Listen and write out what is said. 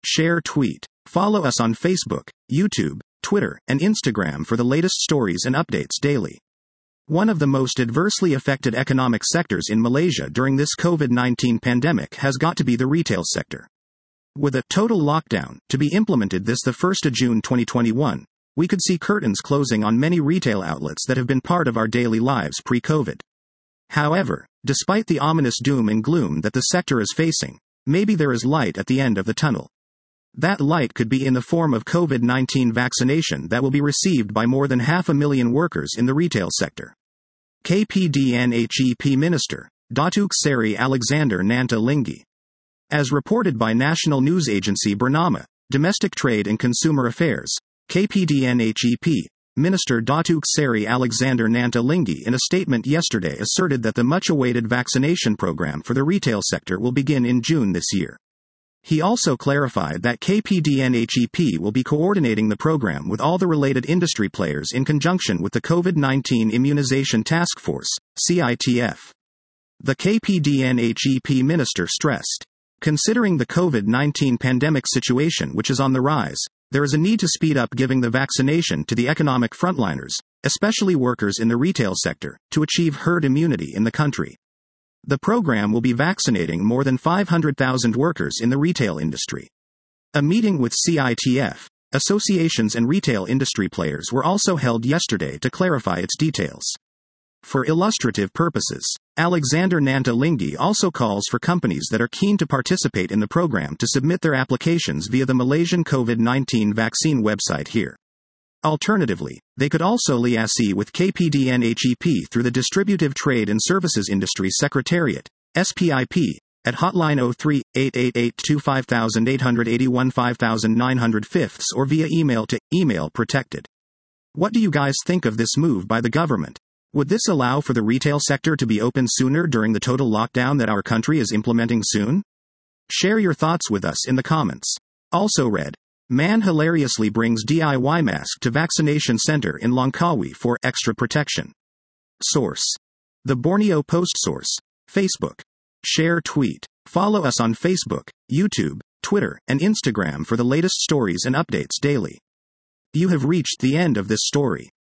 share, tweet. Follow us on Facebook, YouTube, Twitter, and Instagram for the latest stories and updates daily. One of the most adversely affected economic sectors in Malaysia during this COVID-19 pandemic has got to be the retail sector. With a total lockdown to be implemented this the 1st of June 2021, we could see curtains closing on many retail outlets that have been part of our daily lives pre-COVID. However, despite the ominous doom and gloom that the sector is facing, maybe there is light at the end of the tunnel. That light could be in the form of COVID-19 vaccination that will be received by more than 500,000 workers in the retail sector. KPDNHEP Minister, Datuk Seri Alexander Nanta Linggi. As reported by national news agency Bernama, Domestic Trade and Consumer Affairs, KPDNHEP, Minister Datuk Seri Alexander Nanta Linggi in a statement yesterday asserted that the much-awaited vaccination program for the retail sector will begin in June this year. He also clarified that KPDNHEP will be coordinating the program with all the related industry players in conjunction with the COVID-19 Immunization Task Force, CITF. The KPDNHEP minister stressed, considering the COVID-19 pandemic situation which is on the rise, there is a need to speed up giving the vaccination to the economic frontliners, especially workers in the retail sector, to achieve herd immunity in the country. The program will be vaccinating more than 500,000 workers in the retail industry. A meeting with CITF, associations and retail industry players were also held yesterday to clarify its details. For illustrative purposes, Alexander Nanta Linggi also calls for companies that are keen to participate in the program to submit their applications via the Malaysian COVID-19 vaccine website here. Alternatively, they could also liaise with KPDNHEP through the Distributive Trade and Services Industry Secretariat, SPIP, at hotline 03-888-25881-5905 or via email to email protected. What do you guys think of this move by the government? Would this allow for the retail sector to be open sooner during the total lockdown that our country is implementing soon? Share your thoughts with us in the comments. Also read, man hilariously brings DIY mask to vaccination center in Langkawi for extra protection. Source: The Borneo Post. Source: Facebook. Share, tweet. Follow us on Facebook, YouTube, Twitter, and Instagram for the latest stories and updates daily. You have reached the end of this story.